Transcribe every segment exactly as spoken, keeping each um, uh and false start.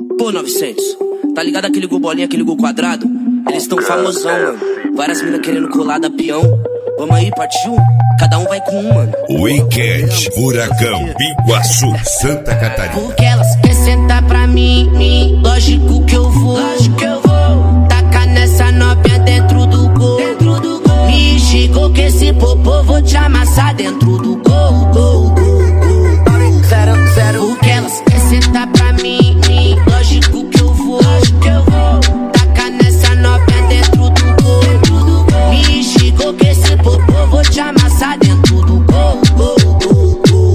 Pô, novecentos, tá ligado aquele gol bolinha, aquele gol quadrado? Eles tão famosão, mano. Várias minas querendo colar da peão. Vamos aí, partiu? Cada um vai com um, mano. Weekend, Furacão, Iguaçu, Santa Catarina. Porque elas querem sentar pra mim, mim. Lógico que eu vou, lógico que eu vou. Tacar nessa novinha dentro do gol, dentro do gol. Me chegou que esse popô vou te amassar dentro do gol, gol, gol, gol. Zero, zero. Porque elas querem sentar pra mim, mim. Lógico que eu vou, lógico que eu vou. Tacar nessa novinha dentro do gol, dentro do gol. Me chegou que esse popô vou te amassar dentro do gol, gol, gol, gol.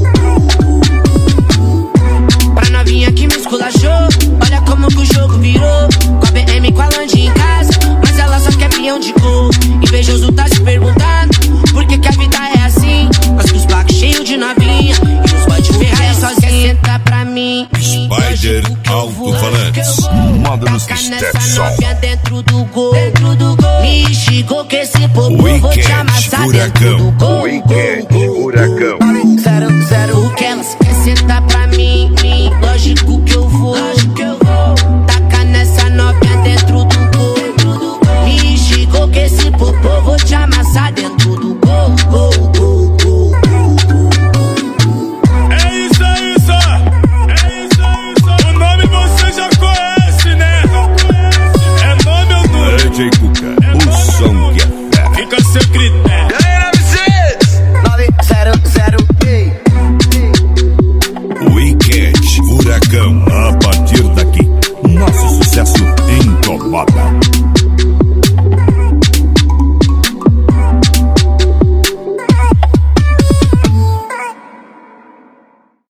Pra novinha que me esculachou, olha como que o jogo virou. Com a B M, com a Land em casa, mas ela só quer peão de gol. Invejoso tá se perguntando por que que a vida é assim. Mas com os blacks cheios de novinha e os boy de Ferrari sozinha. Senta pra mim, Spider Alto-Falantes. Manda nos Stepson. Dentro do gol, dentro do gol. Me chegou que esse popô vou te amassar dentro do gol. Weekend, Furacão. Zero, zero. O que elas querem sentar pra mim.